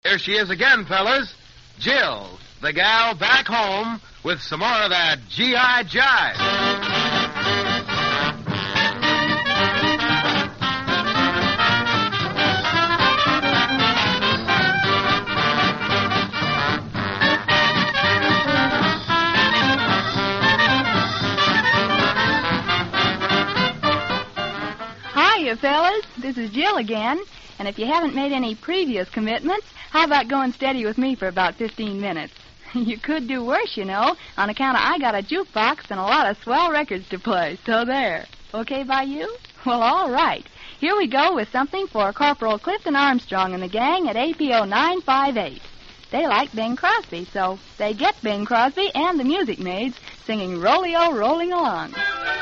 Here she is again, fellas. Jill, the gal back home with some more of that G.I. Jive. Hiya, fellas. This is Jill again. And if you haven't made any previous commitments, how about going steady with me for about 15 minutes? You could do worse, you know, on account of I got a jukebox and a lot of swell records to play. So there. Okay by you? Well, all right. Here we go with something for Corporal Clifton Armstrong and the gang at APO 958. They like Bing Crosby, so they get Bing Crosby and the Music Maids singing Rollio Rolling Along.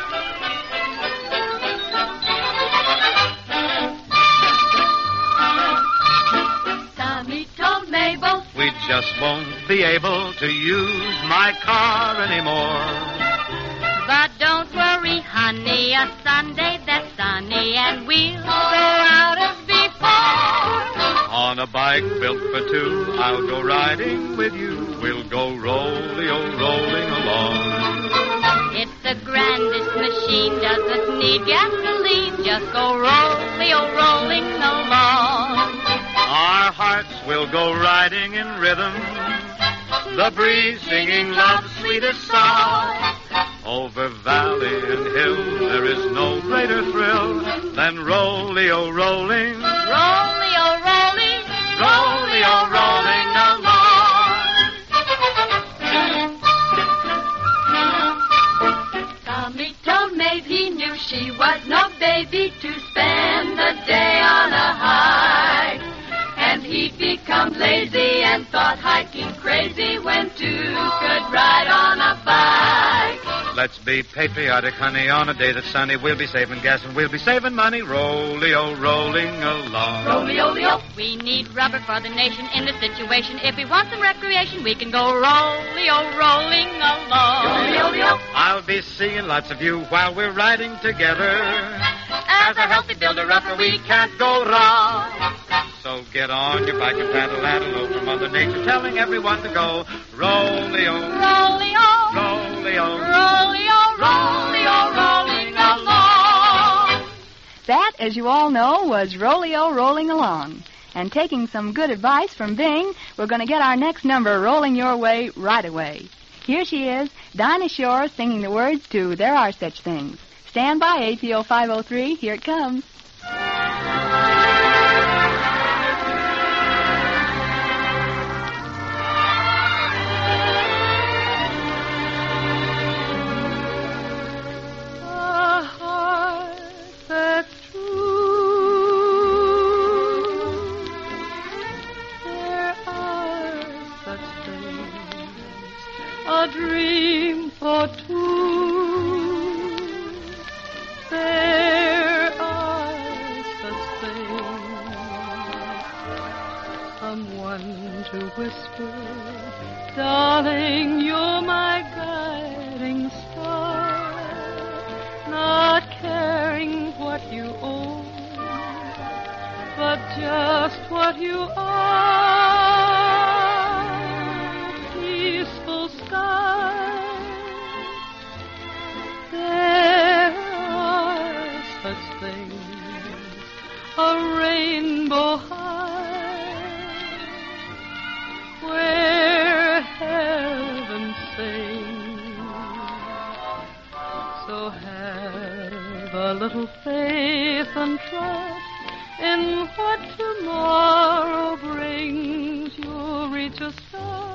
We just won't be able to use my car anymore. But don't worry, honey, a Sunday that's sunny and we'll go out as before. On a bike built for two, I'll go riding with you. We'll go rolling along. It's the grandest machine, doesn't need gasoline. Just go rolling along. Our hearts will go riding in rhythm, the breeze singing love's sweetest song. Over valley and hill, there is no greater thrill than Rollio rolling. Rollio rolling. Rollio rolling along. Tommy told Maeve he knew she was no baby to spend the day on a hike. And he'd become lazy and thought hiking crazy when two could ride on a bike. Let's be patriotic, honey, on a day that's sunny. We'll be saving gas and we'll be saving money. Rollio rolling along. Rollio. We need rubber for the nation in this situation. If we want some recreation, we can go rollio rolling along. Rollio. I'll be seeing lots of you while we're riding together. As a healthy builder-upper, we can't go wrong. So get on your bike and paddle over Mother Nature, telling everyone to go rollio, rollio, rollio, rollio, rollio, rolling along. That, as you all know, was Rollio Rolling Along. And taking some good advice from Bing, we're going to get our next number rolling your way right away. Here she is, Dinah Shore, singing the words to There Are Such Things. Stand by, APO 503. Here it comes. A dream for two. There are such things. Someone to whisper, darling, you're my guiding star. Not caring what you own, but just what you are. There are such things, a rainbow high, where heaven sings. So have a little faith and trust in what tomorrow brings. You'll reach a star.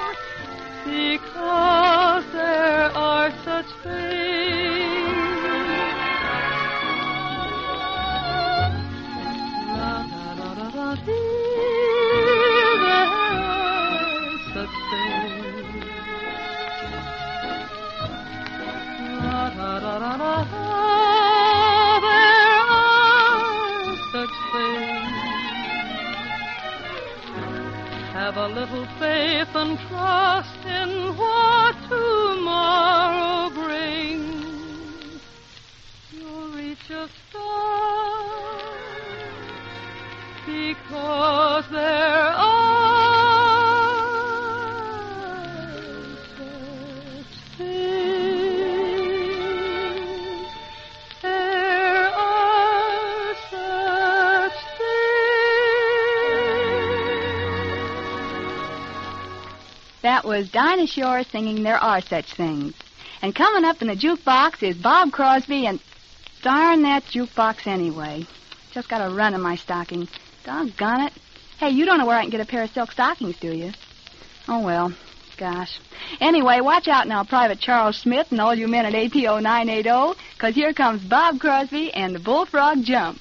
Because there are such things. There are such things. There are such things. Have a little faith and trust in what tomorrow brings. You'll reach a star because there are That was Dinah Shore singing There Are Such Things. And coming up in the jukebox is Bob Crosby and... Darn that jukebox anyway. Just got a run in my stocking. Doggone it. Hey, you don't know where I can get a pair of silk stockings, do you? Oh, well. Gosh. Anyway, watch out now, Private Charles Smith and all you men at APO 980, because here comes Bob Crosby and the Bullfrog Jump.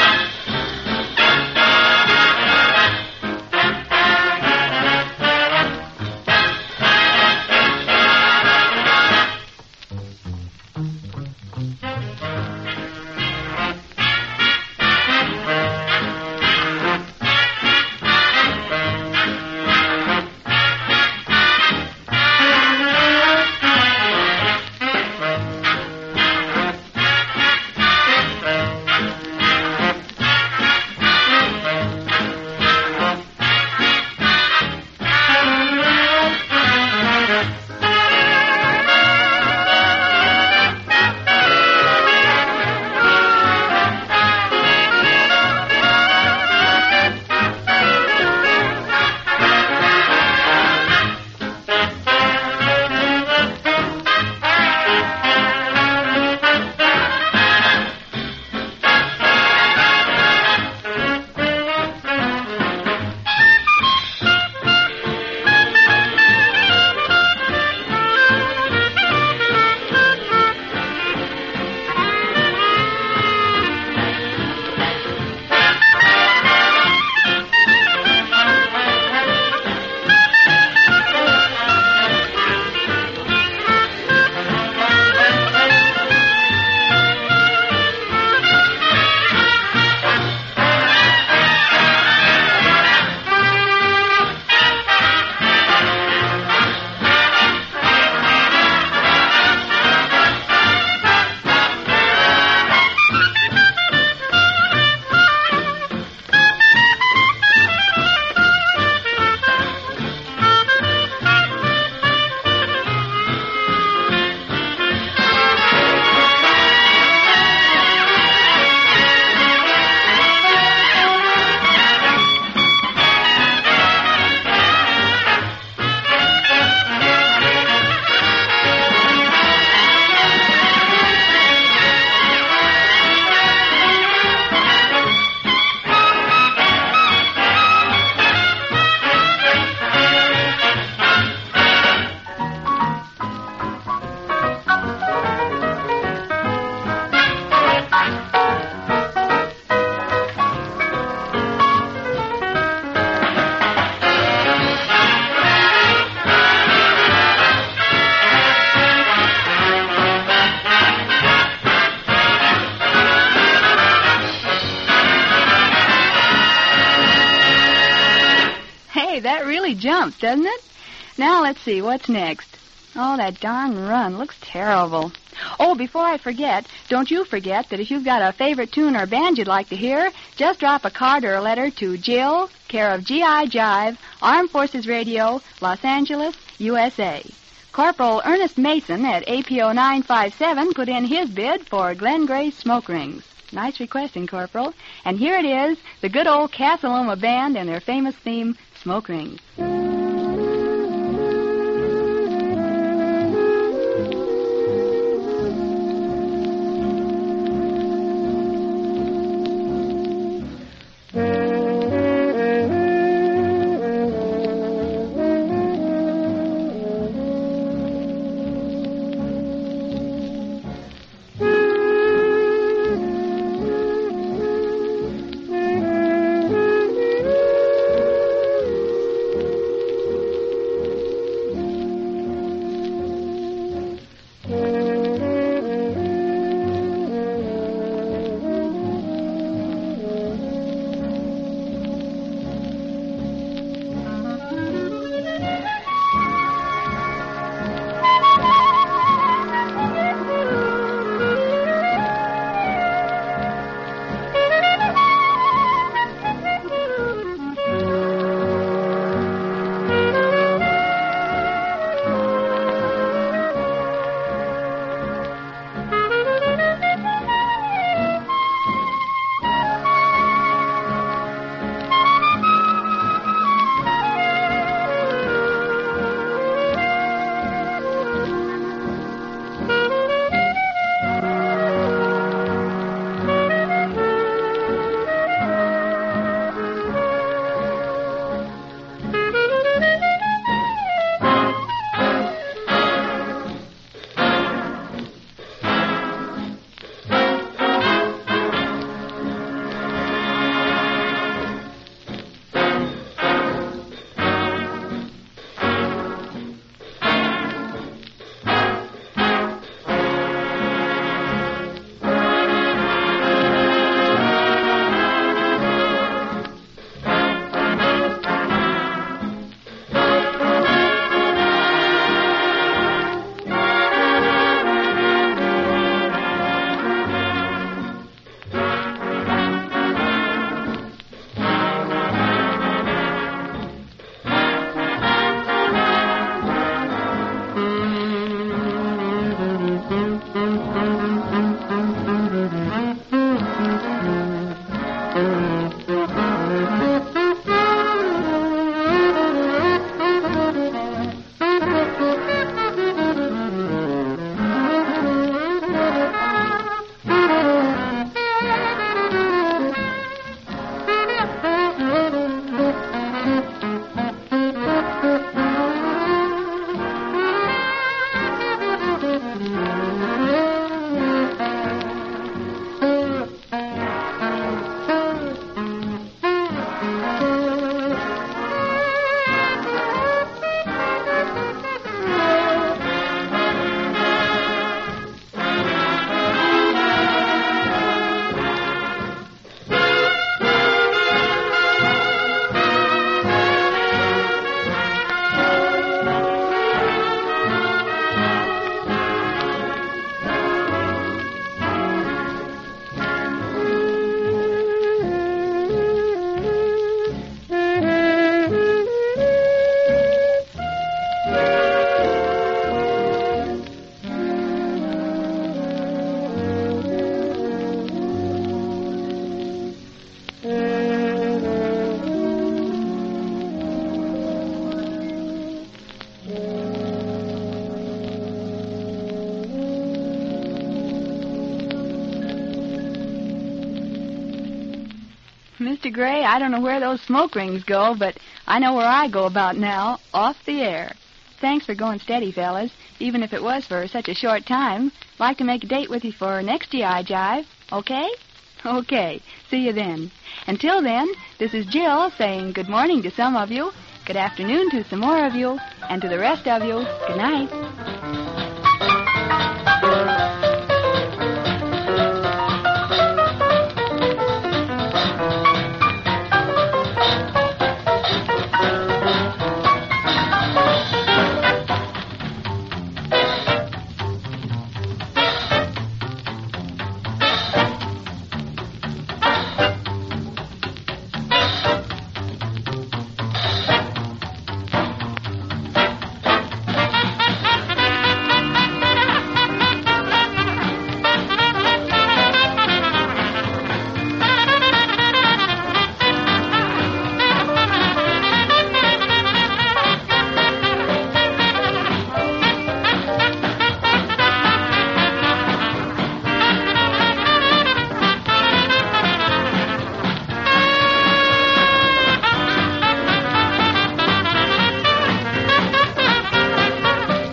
That really jumps, doesn't it? Now, let's see, what's next? Oh, that darn run looks terrible. Oh, before I forget, don't you forget that if you've got a favorite tune or band you'd like to hear, just drop a card or a letter to Jill, care of G.I. Jive, Armed Forces Radio, Los Angeles, USA. Corporal Ernest Mason at APO 957 put in his bid for Glenn Gray's Smoke Rings. Nice requesting, Corporal. And here it is, the good old Casa Loma Band and their famous theme, Smoke Rings. Mr. Gray, I don't know where those smoke rings go, but I know where I go about now, off the air. Thanks for going steady, fellas, even if it was for such a short time. Like to make a date with you for next GI Jive, okay? Okay, see you then. Until then, this is Jill saying good morning to some of you, good afternoon to some more of you, and to the rest of you, good night.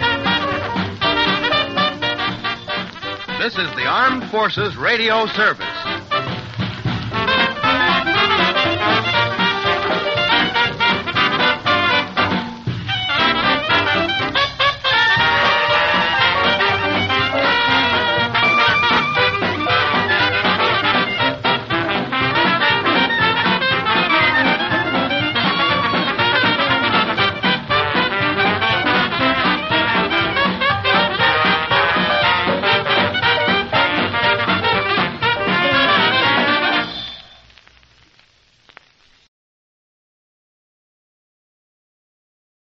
This is the Armed Forces Radio Service.